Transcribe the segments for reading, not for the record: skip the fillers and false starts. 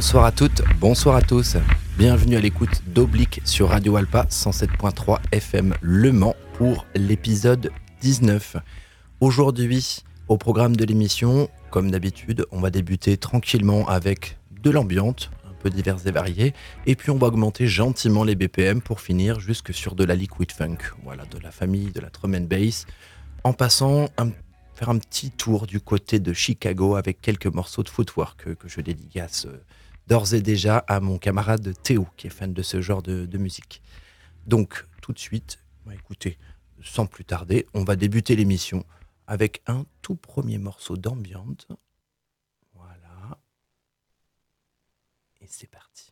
Bonsoir à toutes, bonsoir à tous. Bienvenue à l'écoute d'Oblique sur Radio Alpa 107.3 FM Le Mans pour l'épisode 19. Aujourd'hui, au programme de l'émission, comme d'habitude, on va débuter tranquillement avec de l'ambiance, un peu diverses et variées, et puis on va augmenter gentiment les BPM pour finir jusque sur de la liquid funk, voilà, de la famille de la drum and bass, en passant faire un petit tour du côté de Chicago avec quelques morceaux de footwork que je dédicace d'ores et déjà à mon camarade Théo, qui est fan de ce genre de musique. Donc, tout de suite, écoutez, sans plus tarder, on va débuter l'émission avec un tout premier morceau d'ambiance. Voilà. Et c'est parti.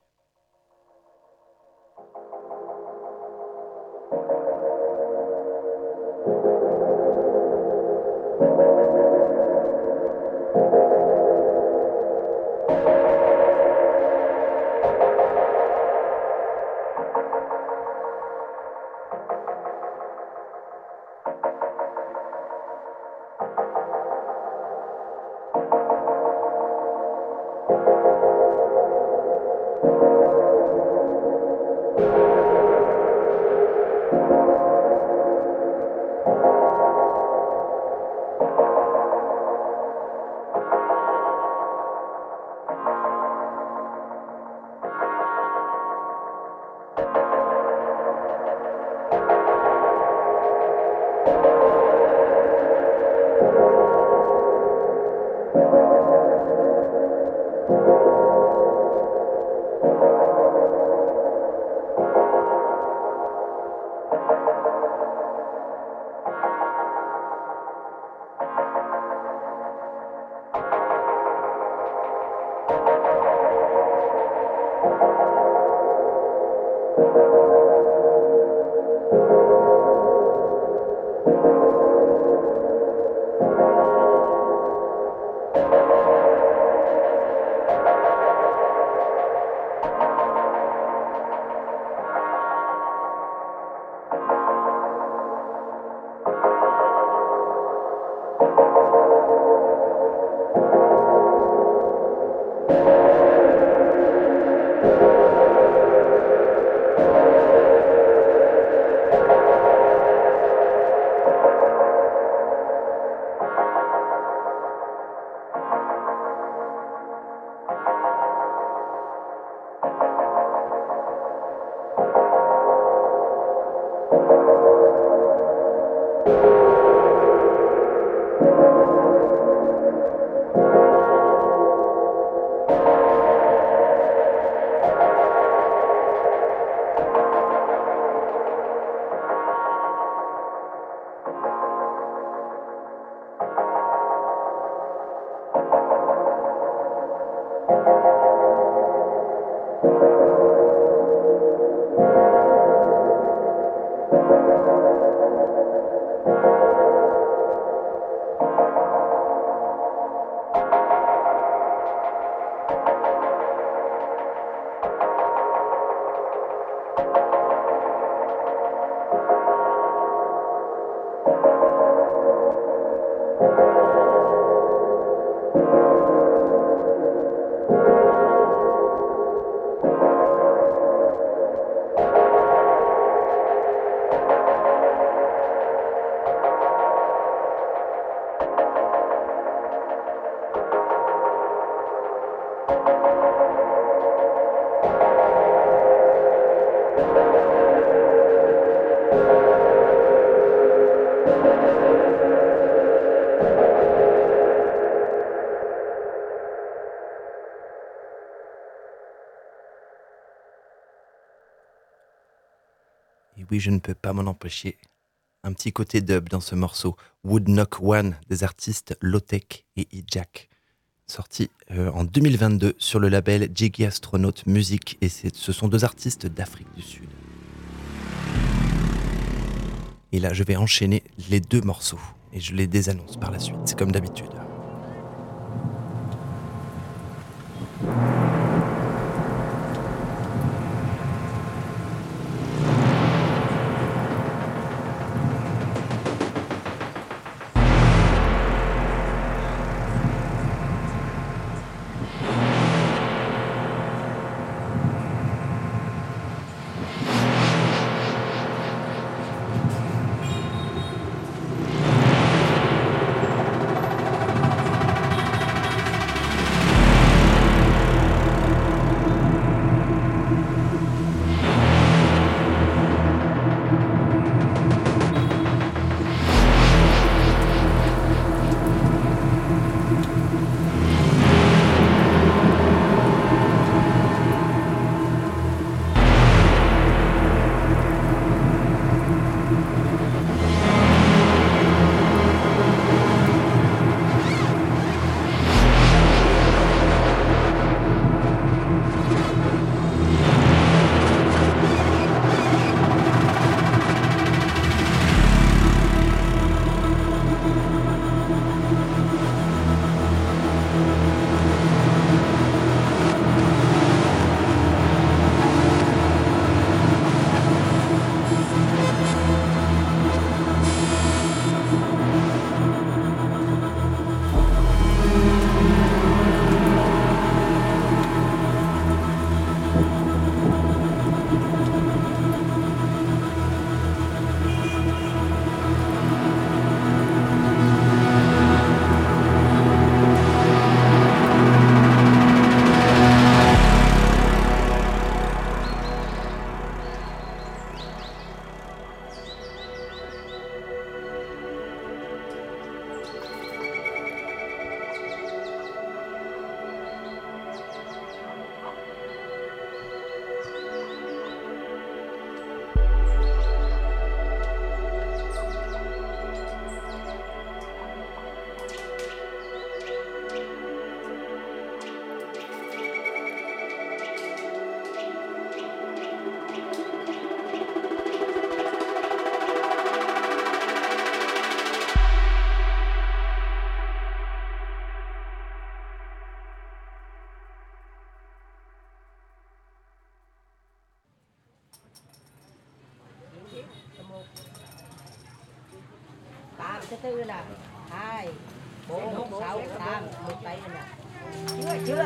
Et oui, je ne peux pas m'en empêcher. Un petit côté dub dans ce morceau. Would Knock One des artistes Low-Tech et E-Jack. Sorti en 2022 sur le label Jiggy Astronaut Music. Et ce sont deux artistes d'Afrique du Sud. Et là, je vais enchaîner les deux morceaux. Et je les désannonce par la suite. C'est comme d'habitude. thứ tư nè, 2, 4, 6, 8, một tay nè. Chưa.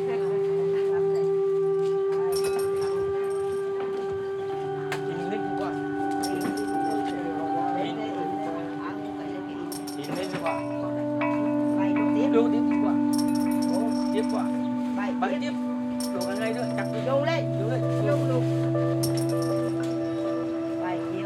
Đưa tiếp đi quả. Tiếp quả. Bảy tiếp. Đổ cả ngay nữa, chặt đi. Vô lên. Vô lên. Vô luôn. 7 chiều.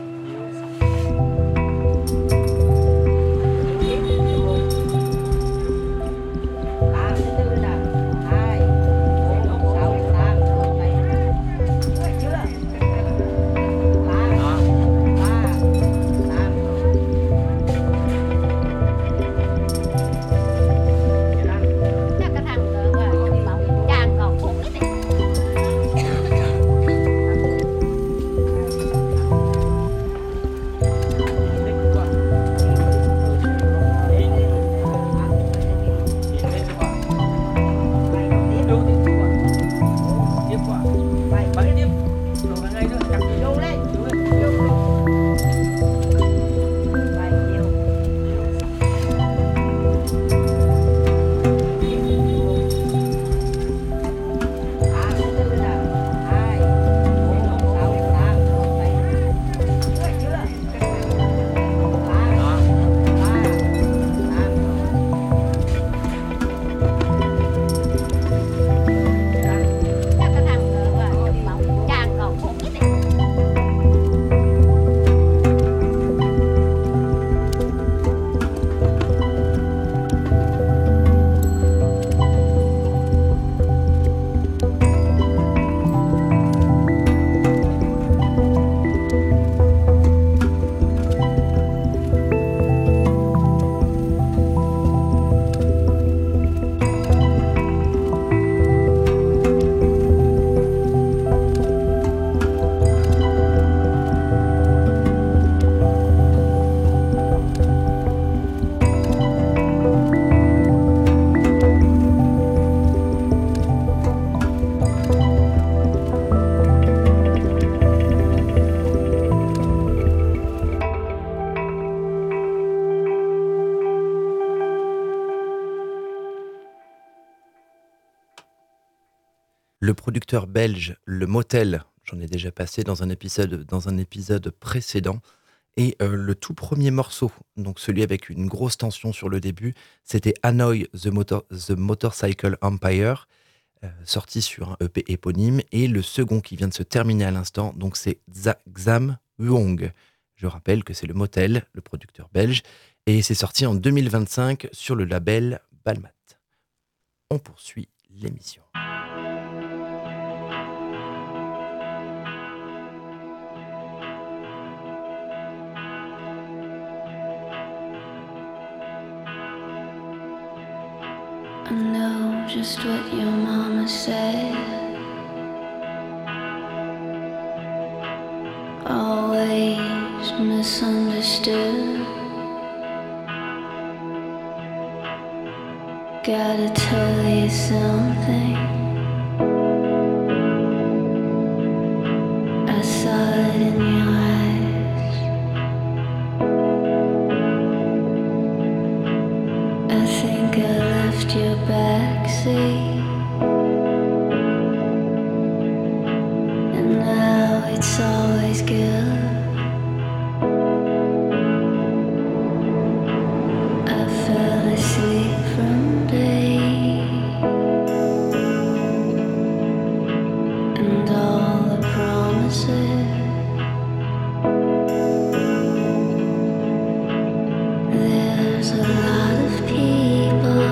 Le producteur belge Le Motel, j'en ai déjà passé dans un épisode précédent, et le tout premier morceau, donc celui avec une grosse tension sur le début, c'était Hanoi The Motorcycle Empire, sorti sur un EP éponyme, et le second qui vient de se terminer à l'instant, donc c'est Xam Huong. Je rappelle que c'est Le Motel, le producteur belge, et c'est sorti en 2025 sur le label Balmat. On poursuit l'émission. I know just what your mama said. Always misunderstood. Gotta tell you something. I saw it in your eyes. I think I left your backseat, and now it's always good. I fell asleep from day, and all the promises. There's a lot of people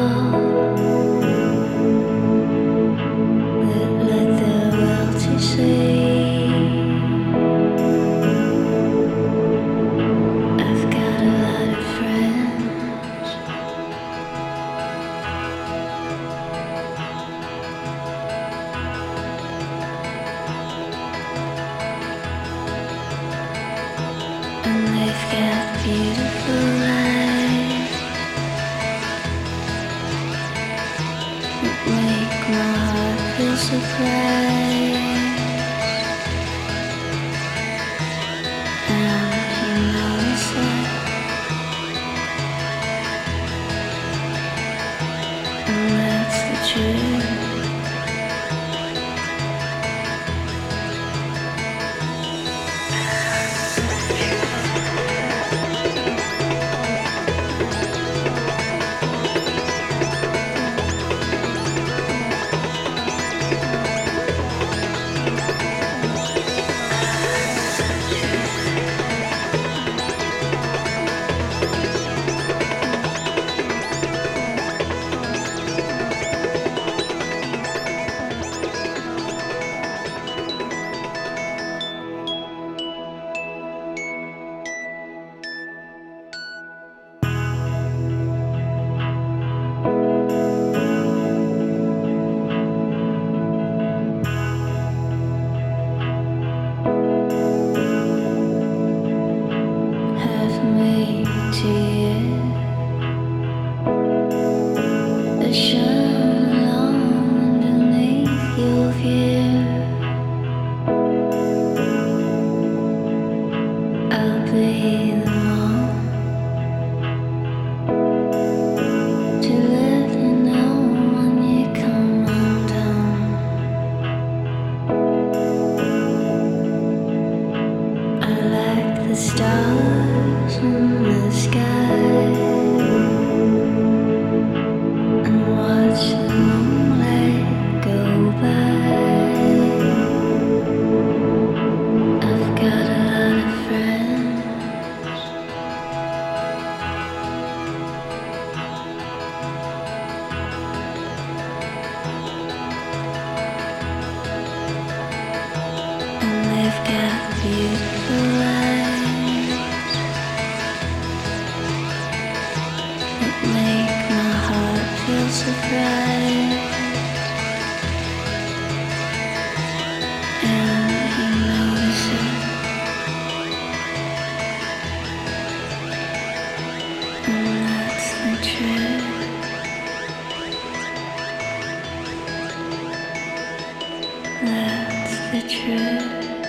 that let their wealthy say, I've got a lot of friends. And they've got beautiful lives that make my heart feel surprised. And you notice that stars in the sky and watch the moonlight go by. I've got a lot of friends. And they've got beautiful eyes that make my heart feel surprised. And he knows it. And that's the truth. That's the truth.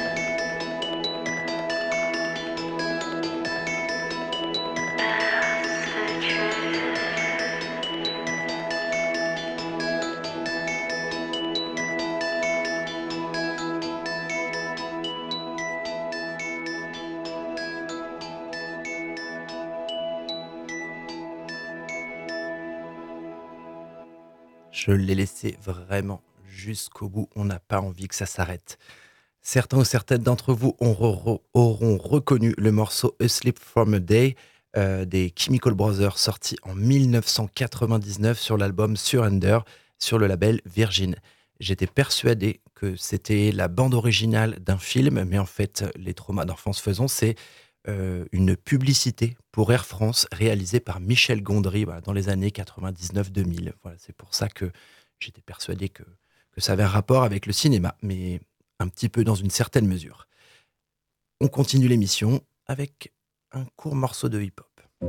Je l'ai laissé vraiment jusqu'au bout. On n'a pas envie que ça s'arrête. Certains ou certaines d'entre vous auront reconnu le morceau Asleep from a Day des Chemical Brothers, sorti en 1999 sur l'album Surrender, sur le label Virgin. J'étais persuadé que c'était la bande originale d'un film, mais en fait, les traumas d'enfance faisant, c'est une publicité pour Air France réalisée par Michel Gondry, voilà, dans les années 99-2000. Voilà, c'est pour ça que j'étais persuadé que ça avait un rapport avec le cinéma, mais un petit peu dans une certaine mesure. On continue l'émission avec un court morceau de hip-hop.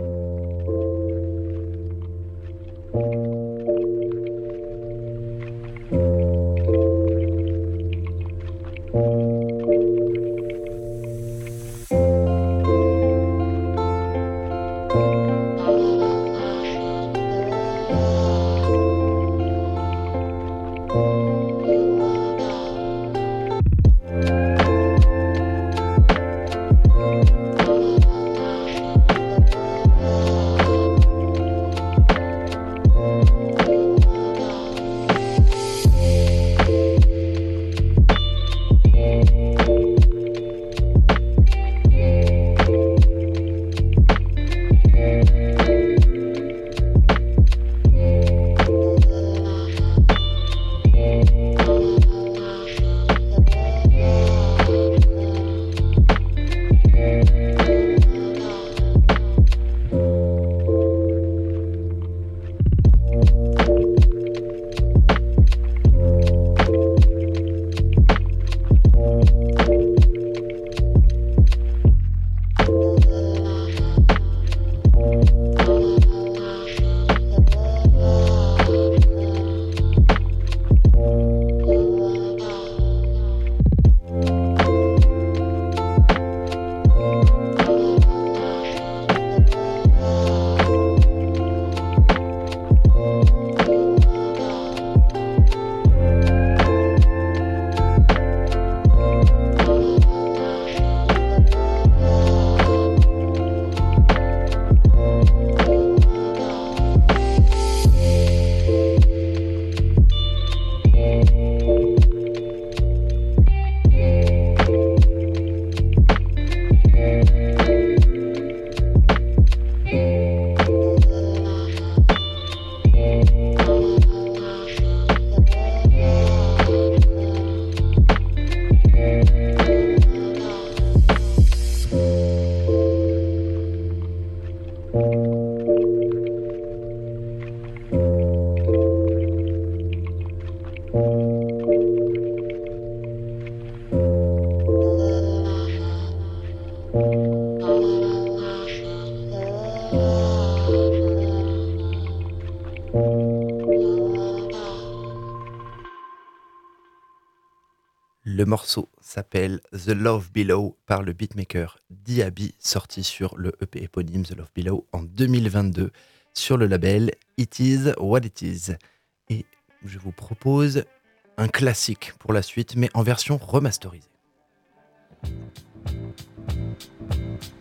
Le morceau s'appelle The Love Below par le beatmaker Diaby, sorti sur le EP éponyme The Love Below en 2022 sur le label It Is What It Is. Et je vous propose un classique pour la suite, mais en version remasterisée.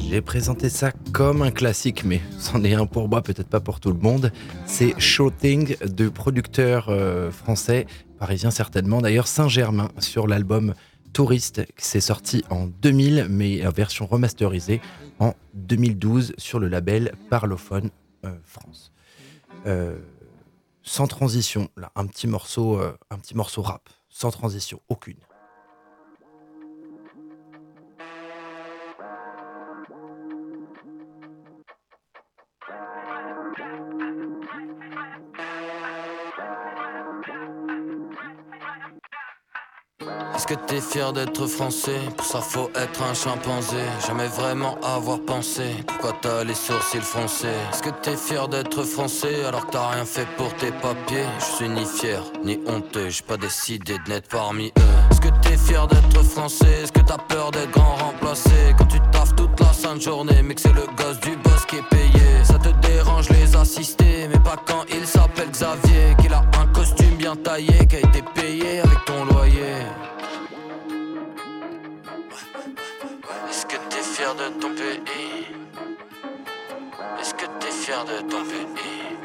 J'ai présenté ça comme un classique, mais c'en est un pour moi, peut-être pas pour tout le monde. C'est Shooting de producteurs français, parisiens certainement, d'ailleurs Saint-Germain, sur l'album Touriste, qui s'est sorti en 2000, mais en version remasterisée en 2012 sur le label Parlophone France. Sans transition, là, un petit morceau rap, sans transition, aucune. Est-ce que t'es fier d'être français? Pour ça faut être un chimpanzé. Jamais vraiment avoir pensé. Pourquoi t'as les sourcils froncés? Est-ce que t'es fier d'être français alors que t'as rien fait pour tes papiers? Je suis ni fier ni honteux, j'ai pas décidé de naître parmi eux. Est-ce que t'es fier d'être français? Est-ce que t'as peur d'être grand remplacé? Quand tu taffes toute la sainte journée mais que c'est le gosse du boss qui est payé. Ça te dérange les assister, mais pas quand il s'appelle Xavier, qu'il a un costume bien taillé, qui a été payé avec ton loyer. Est-ce que t'es fier de ton pays? Est-ce que t'es fier de ton pays?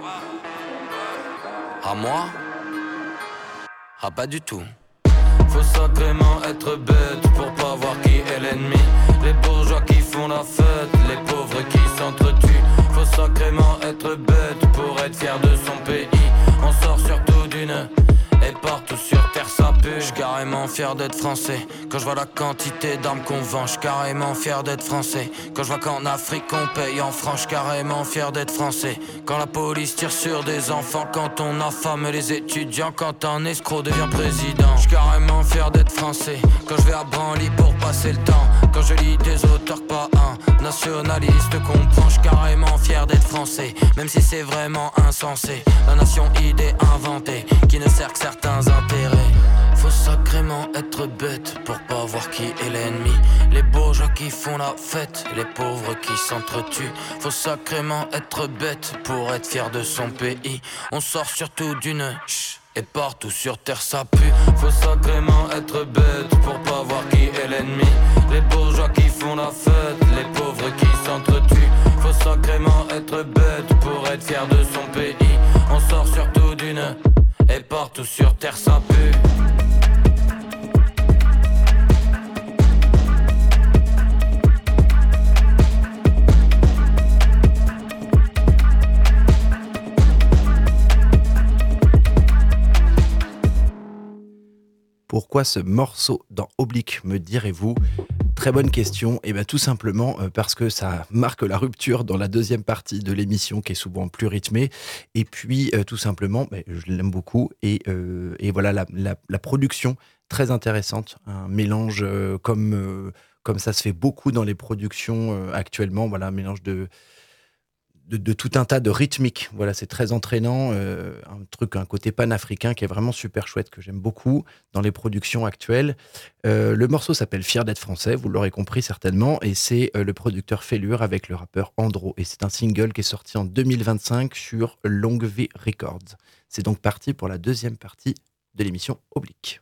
À moi? Ah pas du tout. Faut sacrément être bête pour pas voir qui est l'ennemi. Les bourgeois qui font la fête, les pauvres qui s'entretuent. Faut sacrément être bête pour être fier de son pays. On sort surtout d'une et partout sur terre ça pue. J'suis carrément fier d'être français. Quand je vois la quantité d'armes qu'on vend, j'suis carrément fier d'être français. Quand je vois qu'en Afrique on paye en francs, j'suis carrément fier d'être français. Quand la police tire sur des enfants, quand on affame les étudiants, quand un escroc devient président, j'suis carrément fier d'être français. Quand je vais à Branly pour passer le temps, quand je lis des auteurs que pas un nationaliste comprend, j'suis carrément fier d'être français. Même si c'est vraiment insensé, la nation idée inventée qui ne sert que certains intérêts. Faut sacrément être bête pour pas voir qui est l'ennemi. Les bourgeois qui font la fête, les pauvres qui s'entretuent. Faut sacrément être bête pour être fier de son pays. On sort surtout d'une et partout sur terre ça pue. Faut sacrément être bête pour pas voir qui est l'ennemi. Les bourgeois qui font la fête, les pauvres qui s'entretuent. Faut sacrément être bête pour être fier de son pays. On sort surtout d'une et partout sur terre ça pue. Pourquoi ce morceau dans Oblique, me direz-vous? Très bonne question. Et bien tout simplement parce que ça marque la rupture dans la deuxième partie de l'émission qui est souvent plus rythmée. Et puis tout simplement, je l'aime beaucoup. Et voilà la production très intéressante. Un mélange comme ça se fait beaucoup dans les productions actuellement. Voilà, un mélange de tout un tas de rythmiques. Voilà, c'est très entraînant, un côté panafricain qui est vraiment super chouette, que j'aime beaucoup dans les productions actuelles. Le morceau s'appelle Fier d'être français, vous l'aurez compris certainement, et c'est le producteur Fêlure avec le rappeur Andro. Et c'est un single qui est sorti en 2025 sur Longue V Records. C'est donc parti pour la deuxième partie de l'émission Oblique.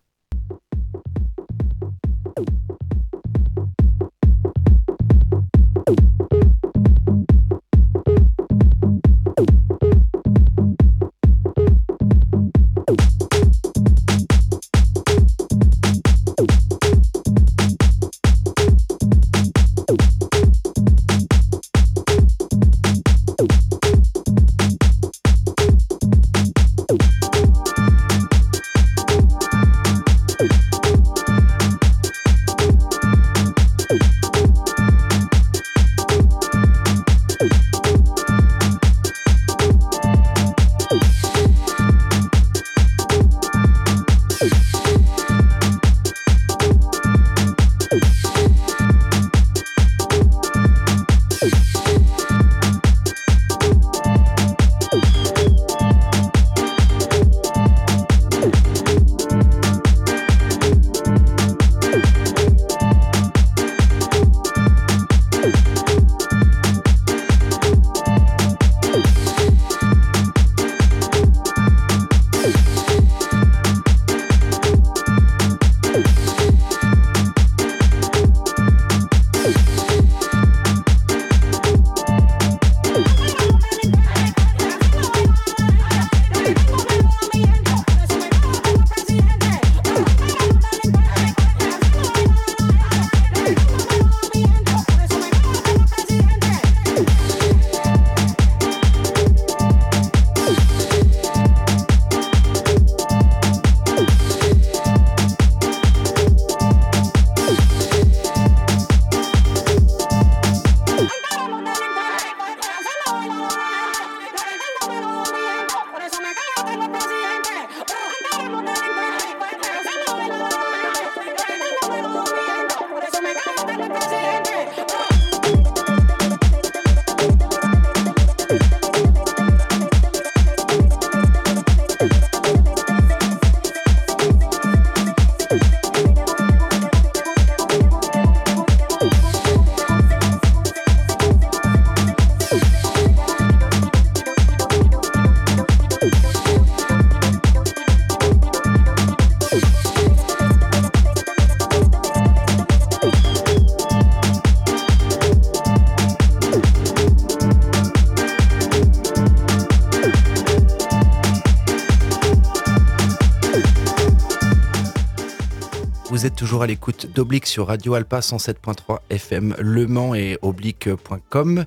vous êtes toujours à l'écoute d'Oblique sur Radio Alpa 107.3 FM Le Mans et oblique.com.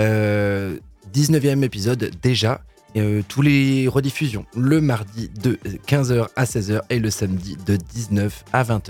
19e épisode déjà. Tous les rediffusions le mardi de 15h à 16h et le samedi de 19 à 20h.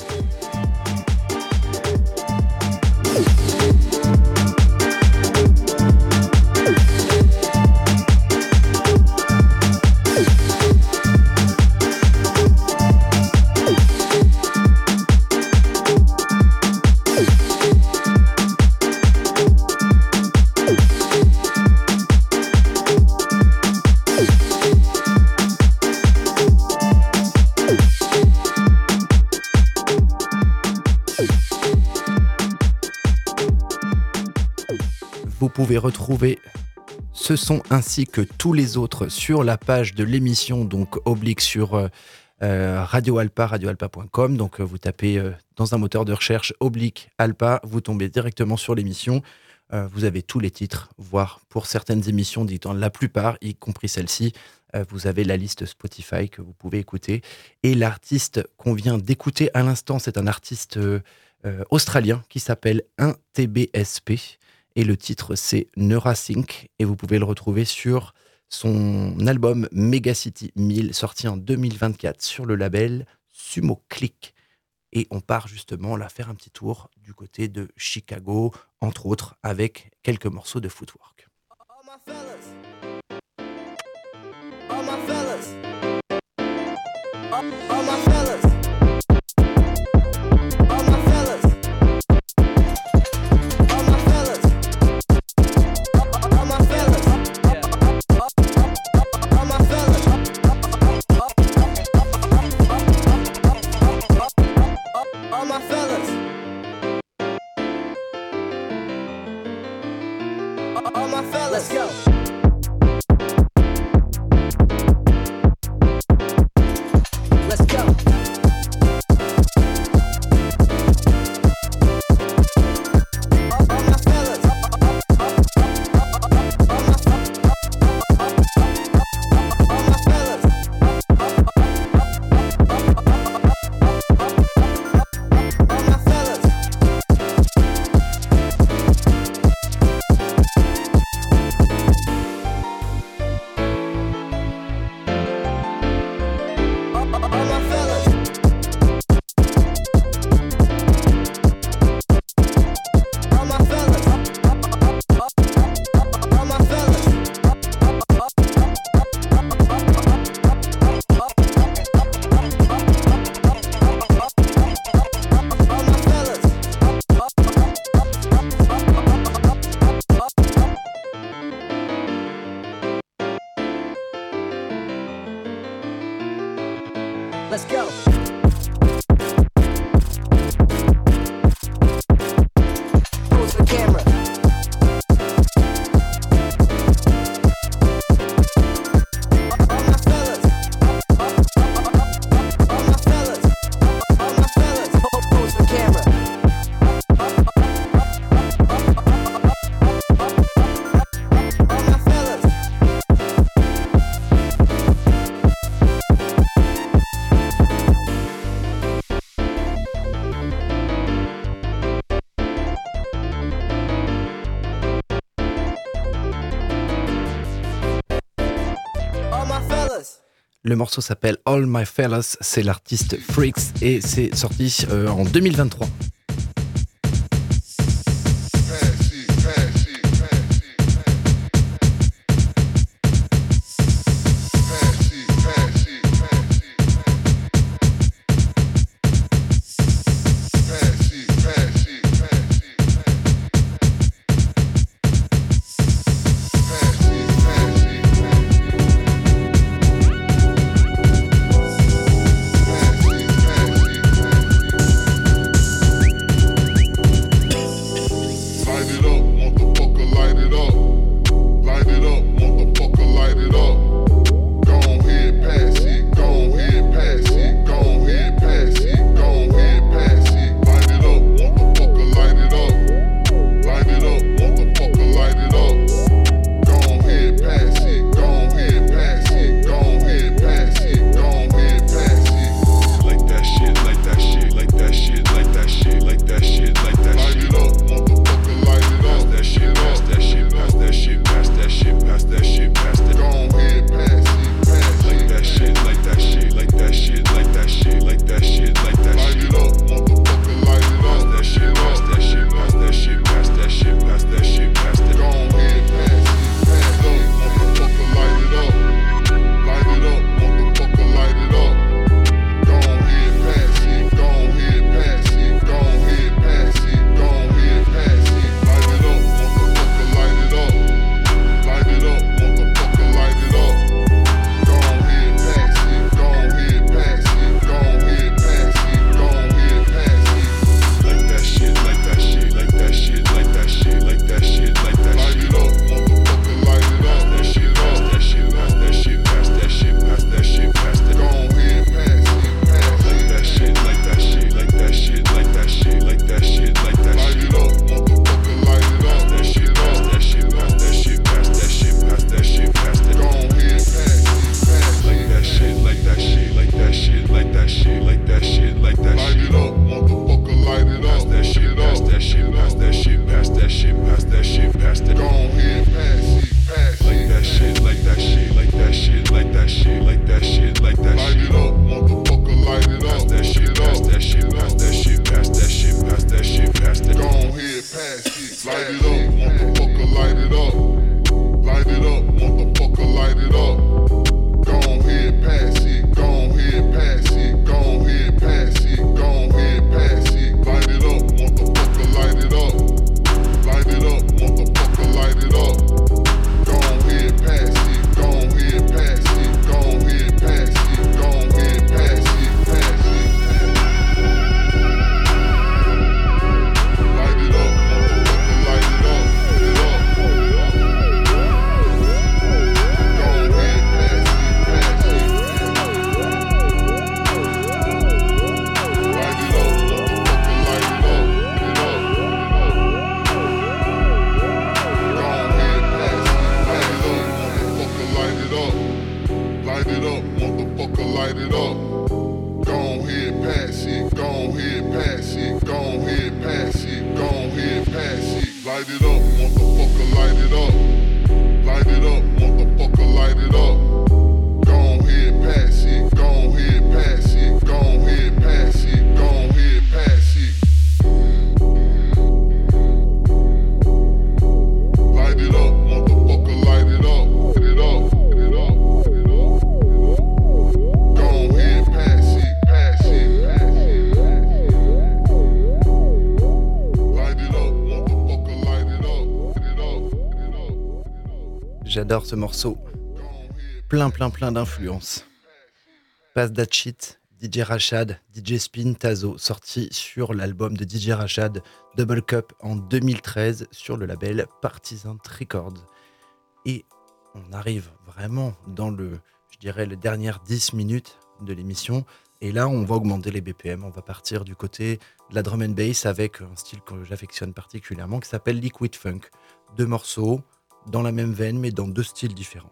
Vous pouvez retrouver ce son ainsi que tous les autres sur la page de l'émission, donc Oblique sur Radio Alpa, radioalpa.com. Donc vous tapez dans un moteur de recherche Oblique Alpa, vous tombez directement sur l'émission. Vous avez tous les titres, voire pour certaines émissions, dans la plupart, y compris celle-ci, vous avez la liste Spotify que vous pouvez écouter. Et l'artiste qu'on vient d'écouter à l'instant, c'est un artiste australien qui s'appelle 1TBSP. Et le titre, c'est Neurasync. Et vous pouvez le retrouver sur son album Megacity 1000, sorti en 2024 sur le label Sumo Click. Et on part justement là faire un petit tour du côté de Chicago, entre autres, avec quelques morceaux de footwork. Let's go. Let's go. All my fellas. All my fellas. Let's go. Pose for camera. All my fellas. All my fellas. All my fellas. Pose for camera. All my fellas. Le morceau s'appelle All My Fellas, c'est l'artiste Freaks et c'est sorti en 2023. it up. Light it up, motherfucker, light it up. Go ahead, pass it. Go ahead, pass it. Go ahead, pass it. Go ahead, pass it. Light it up, motherfucker, light it up. Light it up, motherfucker, light it up. Go ahead, pass it. Go ahead, pass it. Go ahead, pass it. Go ahead, pass it. Pass it. Light it up, motherfucker, light it up. Light it up. Go ahead, pass it. Pass it. Light it up, motherfucker, light it up. Light it up. Go ahead, pass it. Light it up, motherfucker, light it up. Light it up, motherfucker, light it up. Go ahead, pass it. Go ahead, pass it. Go ahead, pass it. Go ahead, pass it. Light it up, motherfucker, light it up. Light it up, motherfucker, light it up. Go ahead, pass it. Go ahead, pass it. Go ahead, pass it. Go ahead, pass it. Light it up, motherfucker, light it up. Light it up, light it up, light it up. Go ahead, pass it, pass it, pass it, pass it. Light it up, motherfucker, light it up. Light it up, light it up, light it up. J'adore ce morceau. Plein d'influences. Pass That Shit, DJ Rachad, DJ Spin, Tazo, sorti sur l'album de DJ Rachad, Double Cup, en 2013, sur le label Partisan Records. Et on arrive vraiment dans les dernières 10 minutes de l'émission. Et là, on va augmenter les BPM, on va partir du côté de la drum and bass avec un style que j'affectionne particulièrement qui s'appelle Liquid Funk. 2 morceaux dans la même veine, mais dans 2 styles différents.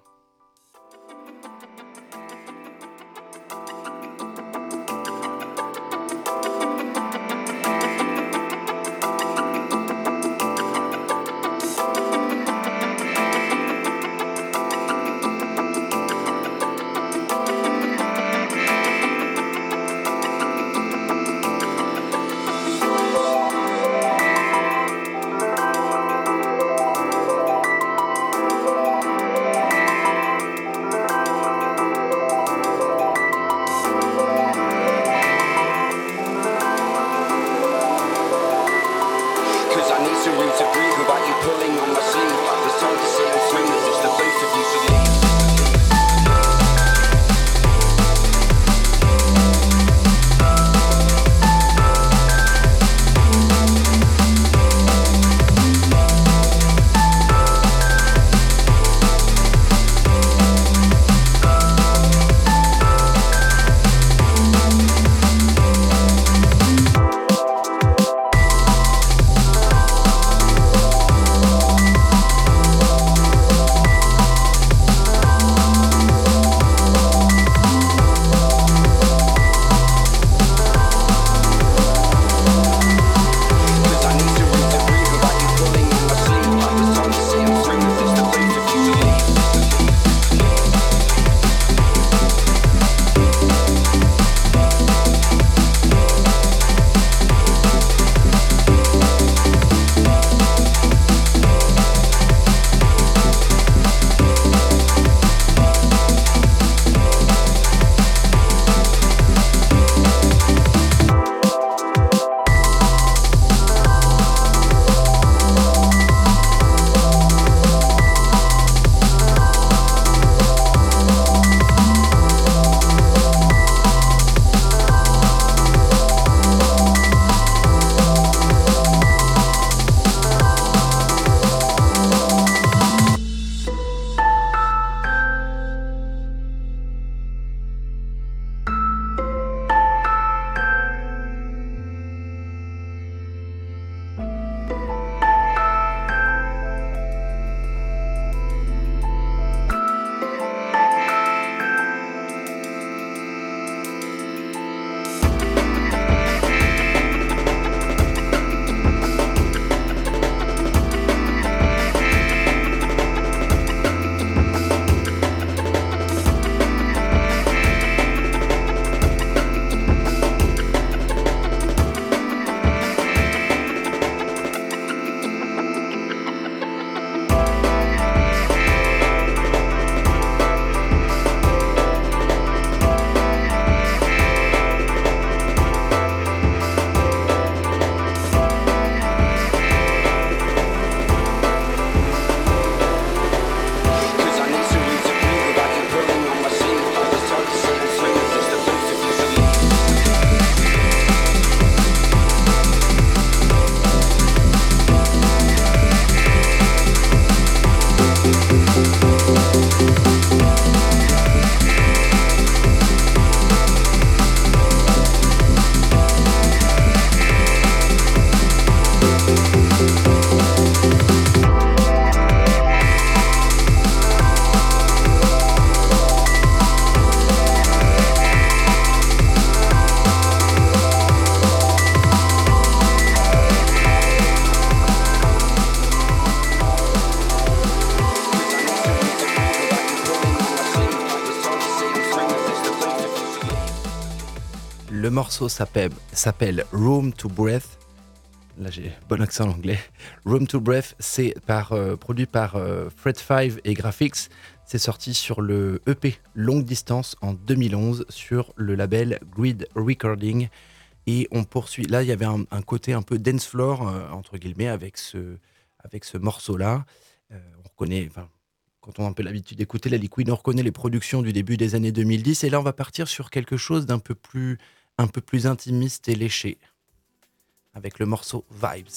morceau s'appelle Room to Breath. Là, j'ai bon accent en anglais. Room to Breath, c'est produit par Fred 5 et Graphics. C'est sorti sur le EP Longue Distance en 2011 sur le label Grid Recording. Et on poursuit. Là, il y avait un côté un peu dance floor, entre guillemets, avec ce morceau-là. On reconnaît, quand on a un peu l'habitude d'écouter la Liquid, on reconnaît les productions du début des années 2010. Et là, on va partir sur quelque chose d'un peu plus intimiste et léché, avec le morceau Vibes.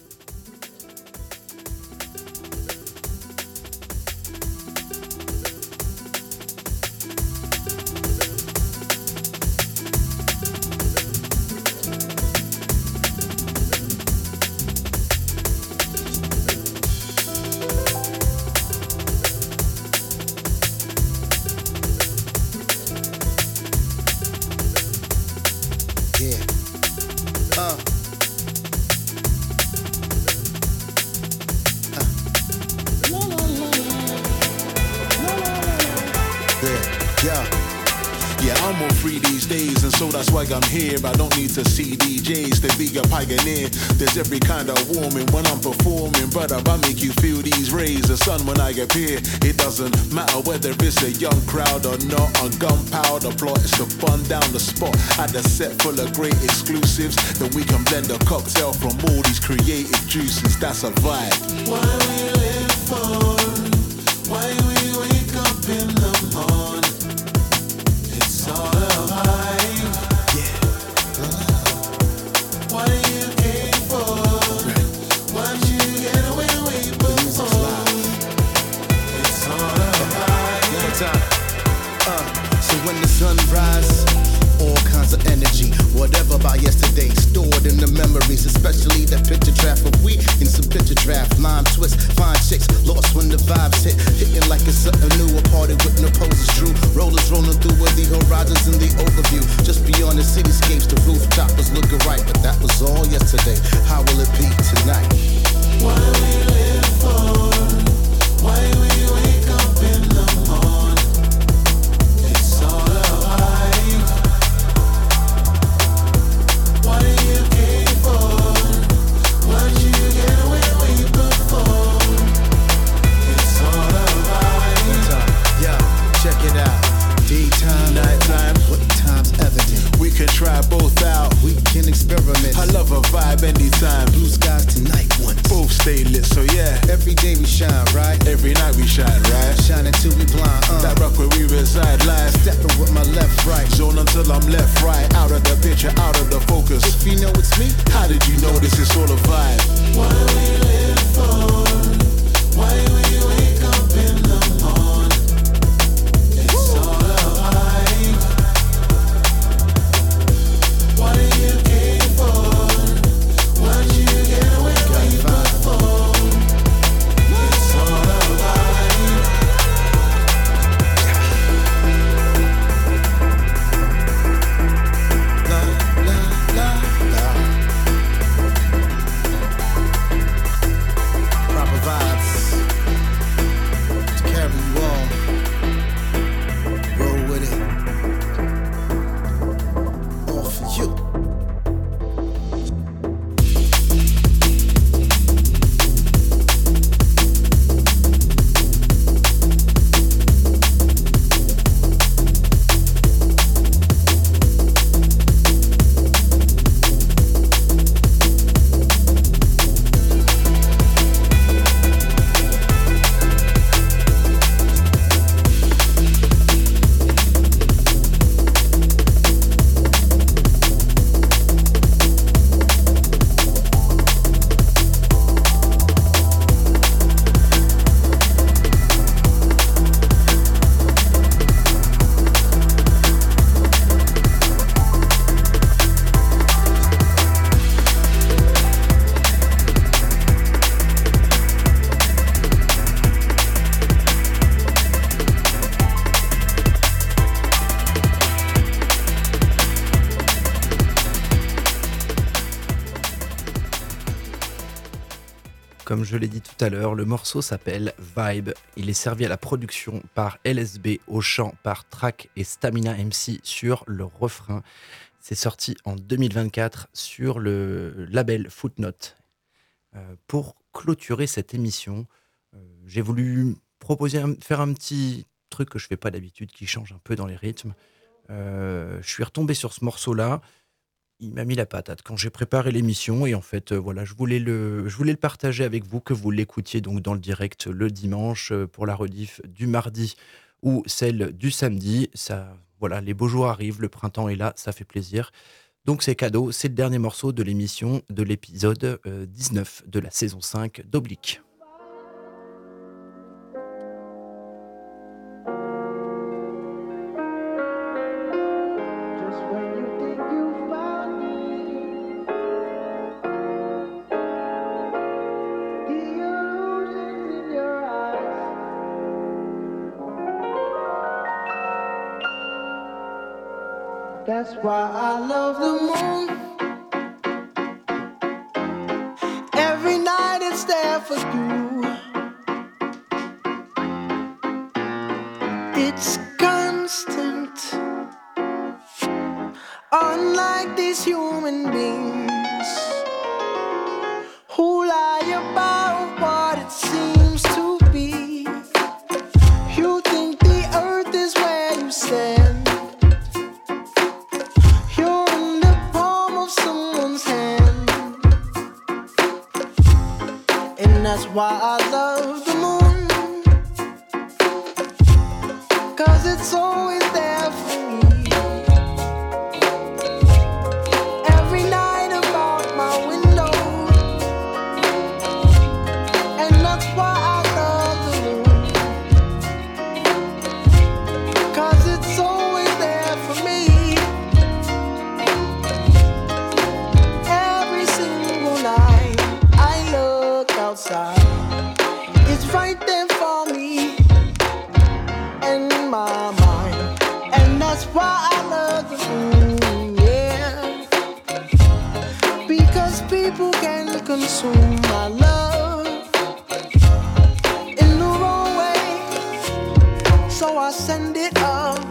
I'm here, I don't need to see DJs to be a pioneer. There's every kind of warming when I'm performing, brother. I make you feel these rays of sun when I appear. It doesn't matter whether it's a young crowd or not. On gunpowder plot, it's to fun down the spot. At the set full of great exclusives, then we can blend a cocktail from all these creative juices. That's a vibe. Why we live for? Why we wake up in the morning? It's all a vibe. When the sun rises, all kinds of energy, whatever about yesterday, stored in the memories, especially that picture draft of we in some picture draft, line twist, fine chicks, lost when the vibes hit, hitting like it's something new, a party with no poses true, rollers rolling through with the horizons in the overview, just beyond the cityscapes, the rooftop was looking right, but that was all yesterday, how will it be tonight? Why we live for, why we wake up in the morning? Can try both out. We can experiment. I love a vibe anytime. Blue skies tonight once. Both stay lit, so yeah. Every day we shine, right? Every night we shine, right? Shine until we blind, That rock where we reside live. Stepping with my left, right. Zone until I'm left, right. Out of the picture, out of the focus. If you know it's me, how did you know this is all a vibe? Why we live for? Why we wake up in the morning? It's all a vibe. What are you came for? What you get away for? It's all a vibe. La la la la. Proper vibes to carry you on. Roll with it. All for you. Comme je l'ai dit tout à l'heure, le morceau s'appelle Vibe. Il est servi à la production par LSB, au chant par Track et Stamina MC sur le refrain. C'est sorti en 2024 sur le label Footnote. Pour clôturer cette émission, j'ai voulu faire un petit truc que je fais pas d'habitude, qui change un peu dans les rythmes. Je suis retombé sur ce morceau-là. Il m'a mis la patate quand j'ai préparé l'émission et en fait, voilà, je voulais le partager avec vous, que vous l'écoutiez donc dans le direct le dimanche pour la rediff du mardi ou celle du samedi. Ça, voilà, les beaux jours arrivent, le printemps est là, ça fait plaisir. Donc c'est cadeau, c'est le dernier morceau de l'émission, de l'épisode 19 de la saison 5 d'Oblique. That's why I love the moon. Every night it's there for you. It's constant. Unlike these human beings who lie about what it seems to be. You think the earth is where you stand. That's why I love the moon, 'cause it's always there for me. Every night about my window, and that's why I love the moon, 'cause it's always there for me. Every single night I look outside, it's right there for me in my mind, and that's why I love the moon, yeah. Because people can consume my love in the wrong way, so I send it up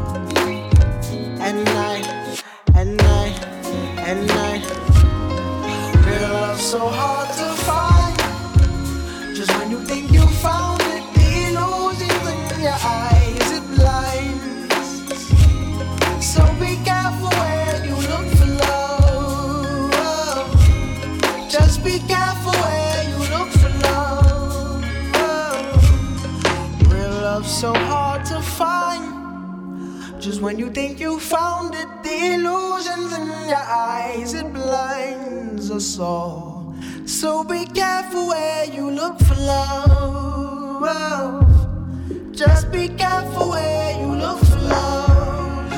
at night, at night, at night. Real love so hard to find. Just when you think you found it, the illusions in your eyes, it blinds. So be careful where you look for love. Just be careful where you look for love. Real love so hard to find. Just when you think you found it, the illusions in your eyes, it blinds us all. So be careful where you look for love. Just be careful where you look for love.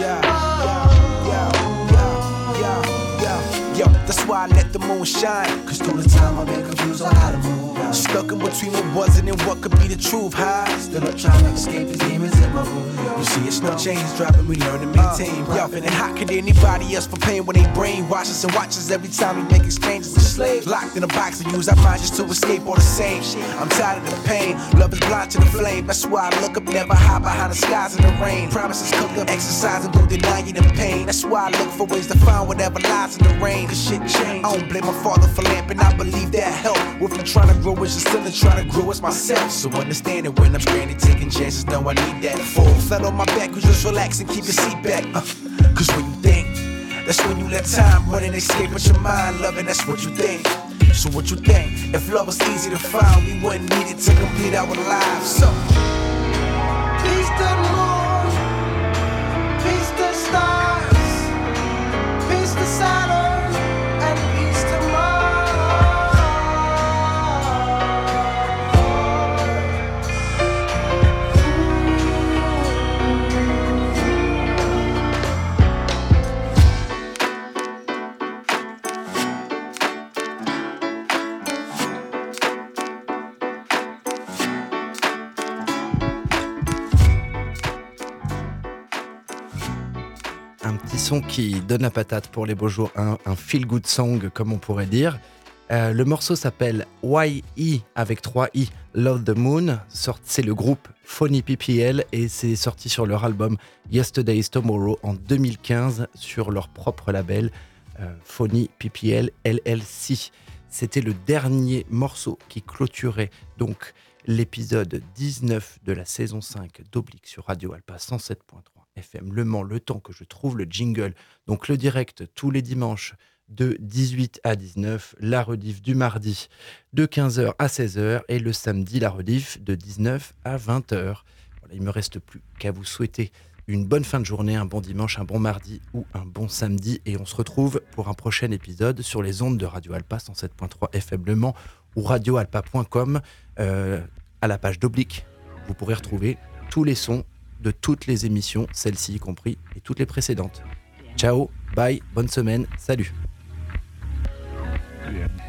Yo, that's why I let the moon shine. 'Cause through the time I've been confused on how to move. Stuck in between what wasn't and what could be the truth. High, still up trying to escape these demons in my room. You see, it's no chains dropping, we learn to maintain. Yo, and how could anybody else for pain when they brainwash us and watch us every time we make exchanges of slaves? Locked in a box and use our minds just to escape all the same. I'm tired of the pain, love is blind to the flame. That's why I look up, never hide behind the skies in the rain. Promises cooked up, exercising, don't deny you the pain. That's why I look for ways to find whatever lies in the rain. 'Cause shit changed. I don't blame my father for lamping, I believe that help. If I'm trying to grow, it's just still trying to grow as myself. So understand it when I'm stranded, taking chances, know I need that. Fall flat on my back, you just relax and keep your seat back. 'Cause when you think, that's when you let time run and escape with your mind, loving, that's what you think. So what you think? If love was easy to find, we wouldn't need it to complete our lives. So peace to the moon, peace to the stars, peace to Saturn, and peace to Mars. Un petit son qui donne la patate pour les beaux jours, un feel-good song comme on pourrait dire. Le morceau s'appelle YE avec 3 I, Love the Moon. C'est le groupe Phony PPL et c'est sorti sur leur album Yesterday's Tomorrow en 2015 sur leur propre label Phony PPL LLC. C'était le dernier morceau qui clôturait donc l'épisode 19 de la saison 5 d'Oblique sur Radio Alpa 107.3 FM Le Mans, le temps que je trouve le jingle. Donc le direct tous les dimanches de 18 à 19, la rediff du mardi de 15h à 16h et le samedi la rediff de 19 à 20h. Voilà, il ne me reste plus qu'à vous souhaiter une bonne fin de journée, un bon dimanche, un bon mardi ou un bon samedi et on se retrouve pour un prochain épisode sur les ondes de Radio Alpa 107.3 FM Le Mans ou radioalpa.com. À la page d'Oblique, vous pourrez retrouver tous les sons de toutes les émissions, celle-ci y compris, et toutes les précédentes. Ciao, bye, bonne semaine, salut. Yeah.